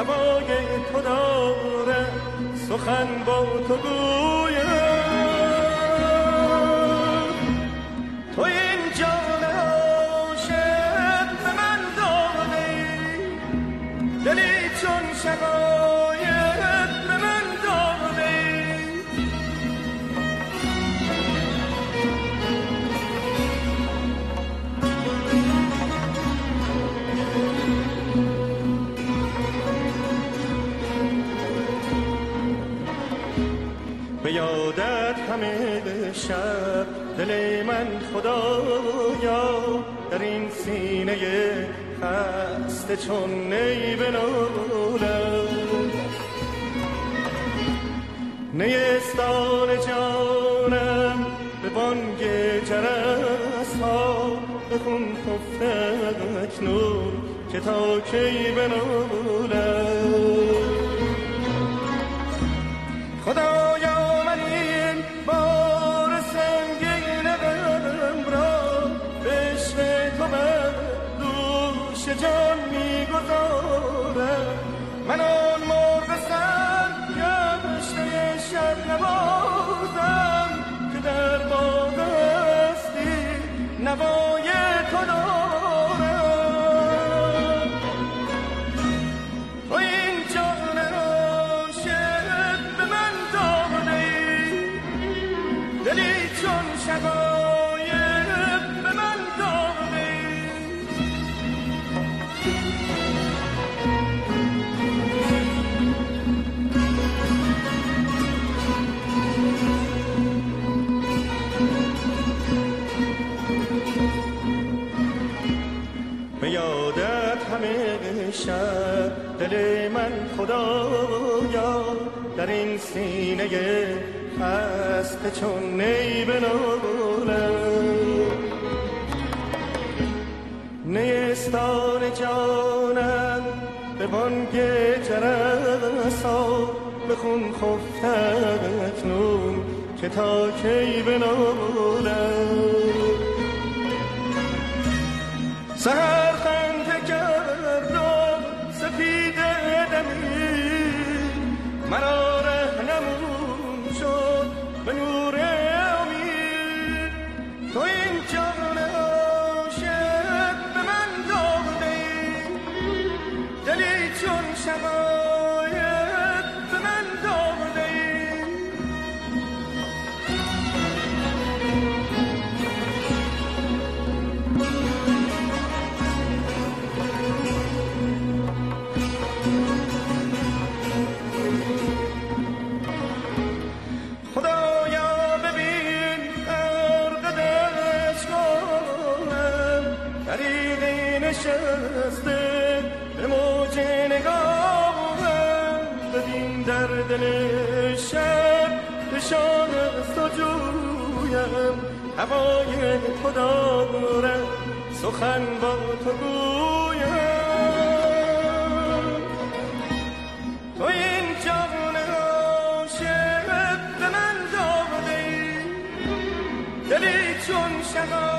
هوای تو داره سخن با تو گویم. تو این جان عاشق به من داده ای، دلی چون شقایق به من داده ای. به یادت همه شب دل من خدایا در این سینه خسته چون نی بنالم. نیستان جانم به بانگ جرس ها به خون خفته اکنون که تا کی بنالم. خدایا من این بار سنگین غم را به عشق تو بر دوش جان می‌گذارم. من آن مرغ سرگشته شب نوازم که در باغ هستی نوای تو دارم. تو این جان عاشق به من داده ای، دلی چون شقایق به من داده ای. به یادت همه شب دل من خدایا در این سینه خسته چون نی بنالم. نیستان جانم به بانگ جرس ها به خون خفته اکنون که تا کی بنالم. سحر خنده کرد و سپید دمی مرا رهنمون شد به نور امید. تو این جان عاشق به من داده ای، دلی چون شقایق به من داده ای. نشسته به موج نگاهم، ببین در دل شب نشان از تو جویم. هوای تو دارم سخن با تو گویم. تو این جان عاشق به من داده ای، دلی چون شقایق